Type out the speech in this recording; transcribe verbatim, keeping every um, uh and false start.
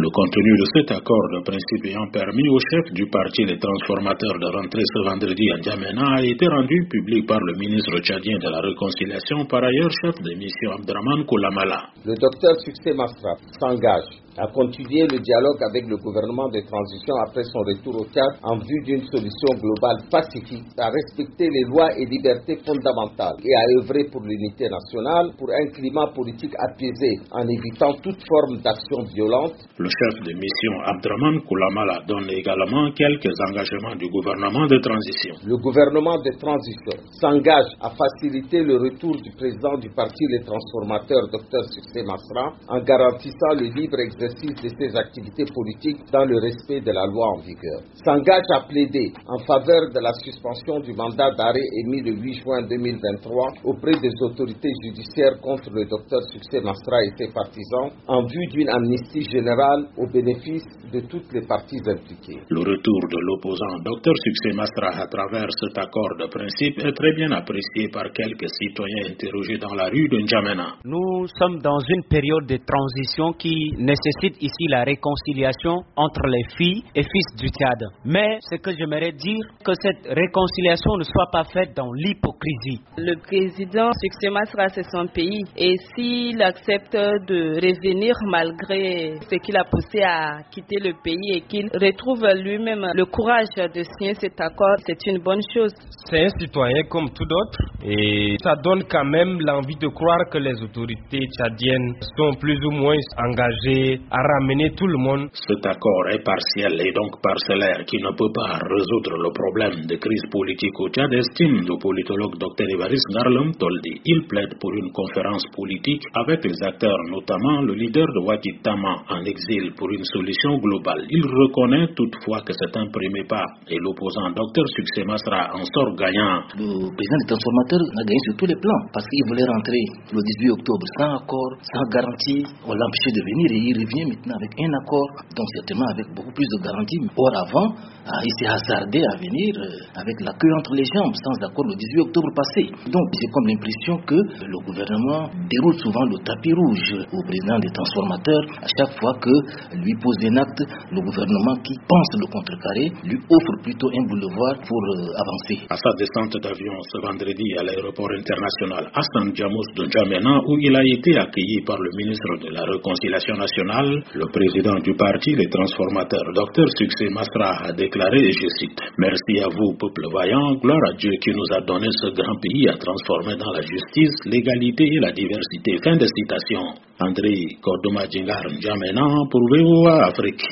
Le contenu de cet accord de principe ayant permis au chef du parti Les Transformateurs de rentrer ce vendredi à N'Djamena a été rendu public par le ministre tchadien de la Réconciliation, par ailleurs chef de mission Abdraman Koulamala. Le docteur Succès Masra s'engage à continuer le dialogue avec le gouvernement de transition après son retour au Tchad en vue d'une solution globale pacifique, à respecter les lois et libertés fondamentales et à œuvrer pour l'unité nationale, pour un climat politique apaisé en évitant toute forme d'action violente. Le chef de mission Abdraman Koulamala donne également quelques engagements du gouvernement de transition. Le gouvernement de transition s'engage à faciliter le retour du président du parti Les Transformateurs, docteur Succès Masra, en garantissant le libre exercice de ses activités politiques dans le respect de la loi en vigueur. S'engage à plaider en faveur de la suspension du mandat d'arrêt émis le huit juin deux mille vingt-trois auprès des autorités judiciaires contre le docteur Succès Masra et ses partisans en vue d'une amnistie générale au bénéfice de toutes les parties impliquées. Le retour de l'opposant docteur Succès Masra à travers cet accord de principe est très bien apprécié par quelques citoyens interrogés dans la rue de N'Djamena. Nous sommes dans une période de transition qui nécessite ici la réconciliation entre les filles et fils du Tchad. Mais ce que j'aimerais dire, que cette réconciliation ne soit pas faite dans l'hypocrisie. Le président Succès Masra, c'est son pays. Et s'il accepte de revenir malgré ce qu'il a poussé à quitter le pays et qu'il retrouve lui-même le courage de signer cet accord, c'est une bonne chose. C'est un citoyen comme tout d'autres et ça donne quand même l'envie de croire que les autorités tchadiennes sont plus ou moins engagées à ramener tout le monde. Cet accord est partiel et donc parcellaire qui ne peut pas résoudre le problème de crise politique au Tchad, estime le politologue docteur Évariste Ngarlem Toldi. Il plaide pour une conférence politique avec les acteurs, notamment le leader de Wakil Tama en exil, pour une solution globale. Il reconnaît toutefois que c'est un premier pas et l'opposant docteur Succès Masra en sort gagnant. Le président des transformateurs a gagné sur tous les plans parce qu'il voulait rentrer le dix-huit octobre sans accord, sans garantie. On l'a empêché de venir et il revient maintenant avec un accord, donc certainement avec beaucoup plus de garanties. Or avant, il s'est hasardé à venir avec la queue entre les jambes, sans accord le dix-huit octobre passé. Donc j'ai comme l'impression que le gouvernement déroule souvent le tapis rouge au président des transformateurs à chaque fois que lui pose un acte. Le gouvernement qui pense le contrecarrer lui offre plutôt un boulevard pour euh, avancer. À sa descente d'avion ce vendredi à l'aéroport international Hassan Djamous de N'Djamena, où il a été accueilli par le ministre de la Réconciliation nationale, le président du parti Les Transformateurs, docteur Succès Masra, a déclaré, et je cite, « Merci à vous, peuple vaillant, gloire à Dieu qui nous a donné ce grand pays à transformer dans la justice, l'égalité et la diversité. » Fin de citation. André Kordoma Djingar N'Djamena pour V O A Afrique.